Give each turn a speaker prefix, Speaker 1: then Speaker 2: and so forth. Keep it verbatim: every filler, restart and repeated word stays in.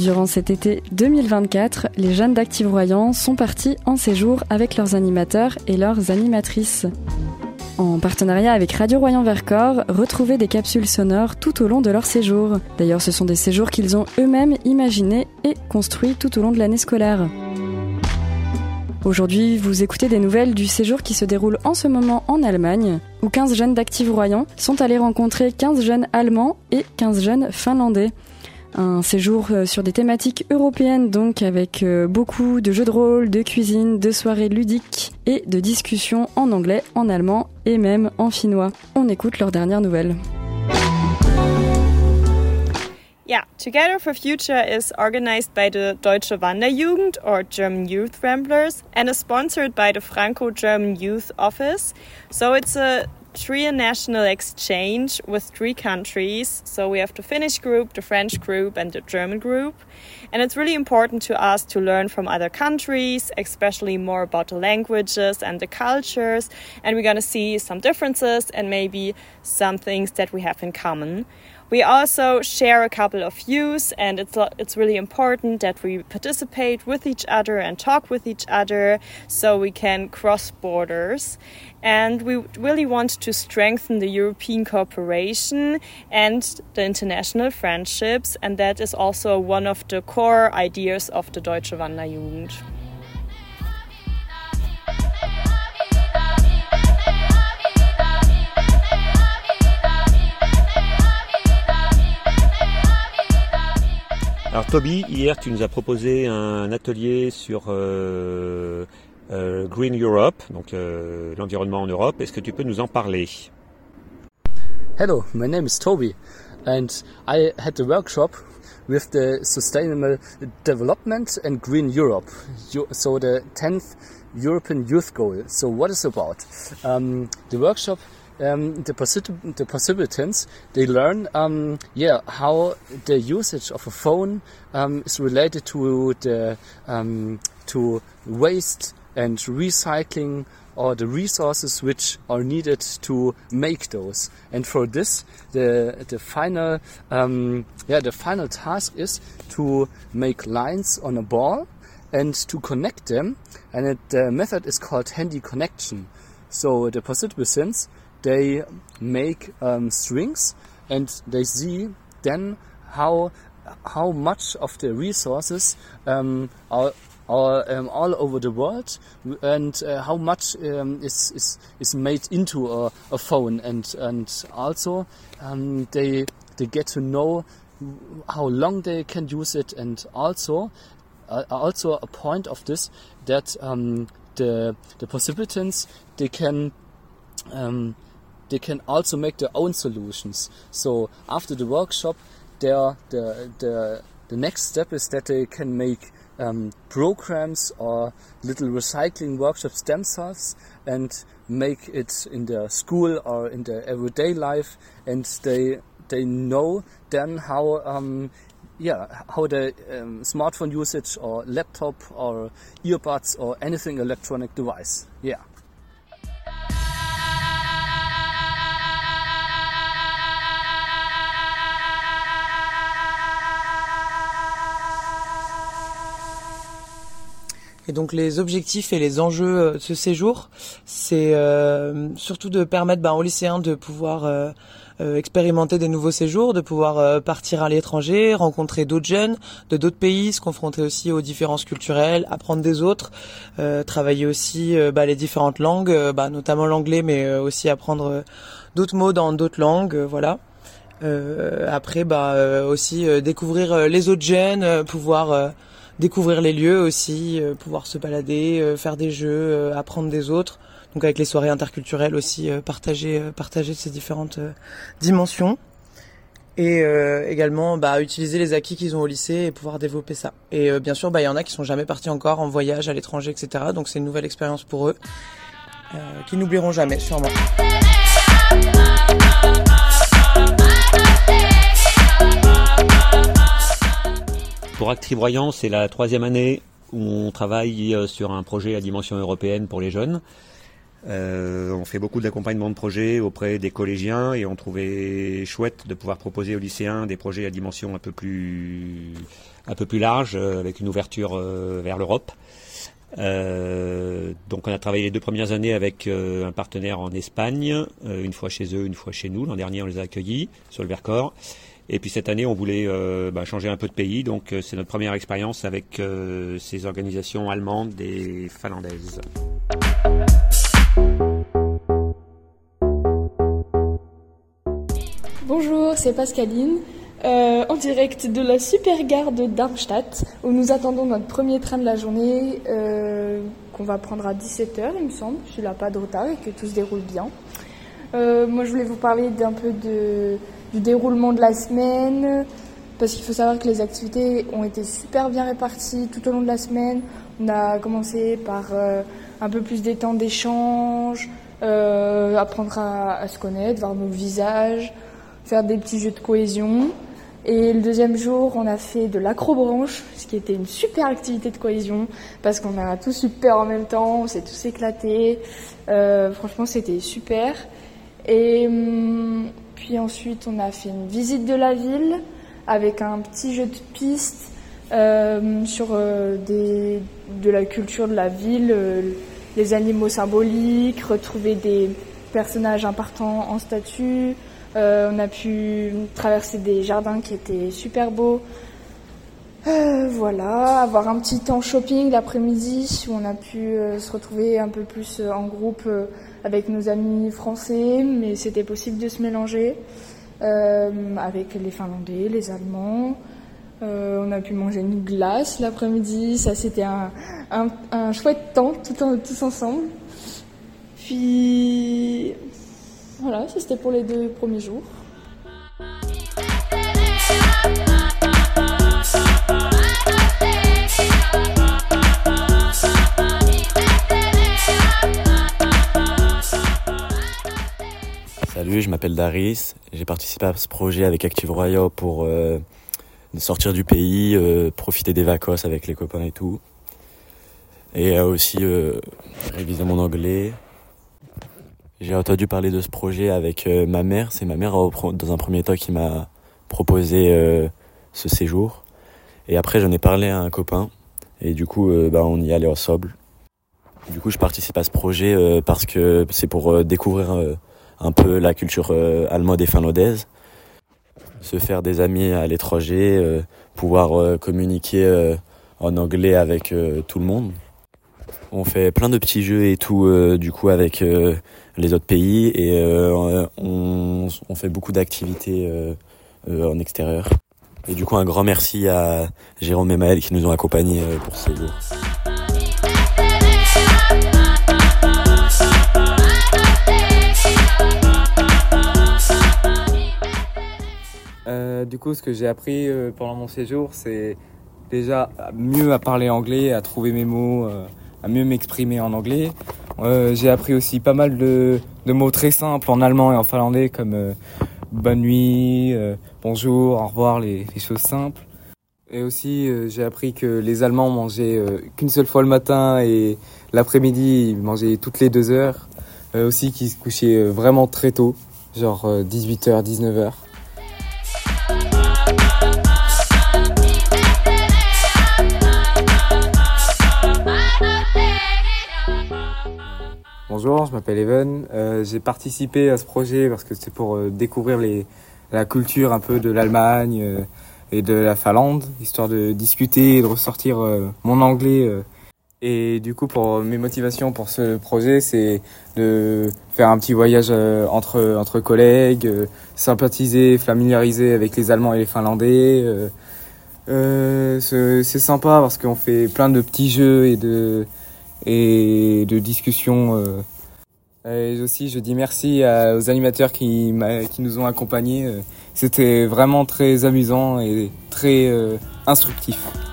Speaker 1: Durant cet été deux mille vingt-quatre, les jeunes d'Active Royan sont partis en séjour avec leurs animateurs et leurs animatrices. En partenariat avec Radio Royan-Vercors, retrouvez des capsules sonores tout au long de leur séjour. D'ailleurs, ce sont des séjours qu'ils ont eux-mêmes imaginés et construits tout au long de l'année scolaire. Aujourd'hui, vous écoutez des nouvelles du séjour qui se déroule en ce moment en Allemagne, où quinze jeunes d'Active Royan sont allés rencontrer quinze jeunes allemands et quinze jeunes finlandais. Un séjour sur des thématiques européennes, donc avec beaucoup de jeux de rôle, de cuisine, de soirées ludiques et de discussions en anglais, en allemand et même en finnois. On écoute leurs dernières nouvelles.
Speaker 2: Yeah, Together for Future is organized by the Deutsche Wanderjugend or German Youth Ramblers and is sponsored by the Franco-German Youth Office. So it's a tri-national exchange with three countries. So we have the Finnish group, the French group and the German group. And it's really important to us to learn from other countries, especially more about the languages and the cultures. And we're going to see some differences and maybe some things that we have in common. We also share a couple of views, and it's it's really important that we participate with each other and talk with each other so we can cross borders. And we really want to strengthen the European cooperation and the international friendships, and that is also one of the core ideas of the Deutsche Wanderjugend.
Speaker 3: Alors Toby, hier tu nous as proposé un atelier sur euh, euh, Green Europe, donc euh, l'environnement en Europe. Est-ce que tu peux nous en parler?
Speaker 4: Hello, my name is Toby and I had a workshop with the Sustainable Development and Green Europe, so the tenth European Youth Goal. So what is it about? Um, the workshop Um, the, particip- the participants, they learn um, yeah, how the usage of a phone um, is related to the um, to waste and recycling or the resources which are needed to make those. And for this, the the final um, yeah the final task is to make lines on a ball and to connect them. And it, the method is called handy connection. So the participants, they make um, strings and they see then how how much of the resources um, are, are um, all over the world and uh, how much um, is, is is made into a, a phone, and and also um, they they get to know how long they can use it, and also uh, also a point of this that um, the the participants, they can um, they can also make their own solutions. So after the workshop, the the the the next step is that they can make um, programs or little recycling workshops themselves and make it in their school or in their everyday life, and they they know then how um, yeah how the um, smartphone usage or laptop or earbuds or anything electronic device. Yeah.
Speaker 5: Et donc les objectifs et les enjeux de ce séjour, c'est euh, surtout de permettre bah, aux lycéens de pouvoir euh, euh, expérimenter des nouveaux séjours, de pouvoir euh, partir à l'étranger, rencontrer d'autres jeunes de d'autres pays, se confronter aussi aux différences culturelles, apprendre des autres, euh, travailler aussi euh, bah, les différentes langues, euh, bah, notamment l'anglais, mais euh, aussi apprendre euh, d'autres mots dans d'autres langues, euh, voilà. Euh, après, bah euh, aussi euh, découvrir euh, les autres jeunes, euh, pouvoir euh, découvrir les lieux aussi, euh, pouvoir se balader, euh, faire des jeux, euh, apprendre des autres. Donc avec les soirées interculturelles aussi, euh, partager, euh, partager ces différentes euh, dimensions. Et euh, également bah, utiliser les acquis qu'ils ont au lycée et pouvoir développer ça. Et euh, bien sûr, bah, y en a qui sont jamais partis encore en voyage à l'étranger, et cetera. Donc c'est une nouvelle expérience pour eux, euh, qu'ils n'oublieront jamais, sûrement.
Speaker 3: Pour Active Royan, c'est la troisième année où on travaille sur un projet à dimension européenne pour les jeunes. Euh, on fait beaucoup d'accompagnement de projets auprès des collégiens et on trouvait chouette de pouvoir proposer aux lycéens des projets à dimension un peu plus, un peu plus large, euh, avec une ouverture euh, vers l'Europe. Euh, donc on a travaillé les deux premières années avec euh, un partenaire en Espagne, euh, une fois chez eux, une fois chez nous. L'an dernier on les a accueillis sur le Vercors. Et puis cette année on voulait euh, bah, changer un peu de pays, donc euh, c'est notre première expérience avec euh, ces organisations allemandes et finlandaises.
Speaker 6: Bonjour, c'est Pascaline, euh, en direct de la super gare de Darmstadt, où nous attendons notre premier train de la journée, euh, qu'on va prendre à dix-sept heures, il me semble, s'il n'a pas de retard et que tout se déroule bien. Euh, moi, je voulais vous parler d'un peu de, du déroulement de la semaine, parce qu'il faut savoir que les activités ont été super bien réparties tout au long de la semaine. On a commencé par euh, un peu plus des temps d'échange, euh, apprendre à, à se connaître, voir nos visages, faire des petits jeux de cohésion. Et le deuxième jour, on a fait de l'acrobranche, ce qui était une super activité de cohésion, parce qu'on a tous eu peur en même temps, on s'est tous éclatés. Euh, franchement, c'était super. Et hum, puis ensuite, on a fait une visite de la ville avec un petit jeu de piste euh, sur euh, des, de la culture de la ville, euh, les animaux symboliques, retrouver des personnages importants en statue. Euh, on a pu traverser des jardins qui étaient super beaux. Euh, voilà, avoir un petit temps shopping l'après-midi où on a pu euh, se retrouver un peu plus euh, en groupe euh, avec nos amis français, mais c'était possible de se mélanger euh, avec les Finlandais, les Allemands. Euh, on a pu manger une glace l'après-midi, ça c'était un, un, un chouette temps tout en, tous ensemble. Puis voilà, ça c'était pour les deux premiers jours.
Speaker 7: Salut, je m'appelle Daris. J'ai participé à ce projet avec Active Royal pour euh, sortir du pays, euh, profiter des vacances avec les copains et tout. Et euh, aussi euh, réviser mon anglais. J'ai entendu parler de ce projet avec euh, ma mère. C'est ma mère, dans un premier temps, qui m'a proposé euh, ce séjour. Et après, j'en ai parlé à un copain. Et du coup, euh, bah, on y allait ensemble. Du coup, je participe à ce projet euh, parce que c'est pour euh, découvrir euh, un peu la culture euh, allemande et finlandaise. Se faire des amis à l'étranger, euh, pouvoir euh, communiquer euh, en anglais avec euh, tout le monde. On fait plein de petits jeux et tout, euh, du coup, avec euh, les autres pays. Et euh, on, on fait beaucoup d'activités euh, euh, en extérieur. Et du coup, un grand merci à Jérôme et Maëlle qui nous ont accompagnés euh, pour ce séjour.
Speaker 8: Euh, du coup, ce que j'ai appris euh, pendant mon séjour, c'est déjà mieux à parler anglais, à trouver mes mots, euh, à mieux m'exprimer en anglais. Euh, j'ai appris aussi pas mal de, de mots très simples en allemand et en finlandais, comme euh, bonne nuit, euh, bonjour, au revoir, les, les choses simples. Et aussi, euh, j'ai appris que les Allemands mangeaient euh, qu'une seule fois le matin et l'après-midi, ils mangeaient toutes les deux heures. Euh, aussi qu'ils se couchaient euh, vraiment très tôt, genre euh, dix-huit heures, dix-neuf heures. Bonjour, je m'appelle Evan. Euh, j'ai participé à ce projet parce que c'est pour euh, découvrir les, la culture un peu de l'Allemagne euh, et de la Finlande, histoire de discuter et de ressortir euh, mon anglais. Euh. Et du coup, pour mes motivations pour ce projet, c'est de faire un petit voyage euh, entre entre collègues, euh, sympathiser, familiariser avec les Allemands et les Finlandais. Euh, euh, c'est, c'est sympa parce qu'on fait plein de petits jeux et de et de discussions. Euh. Et aussi, je dis merci à, aux animateurs qui, qui nous ont accompagnés. C'était vraiment très amusant et très euh, instructif.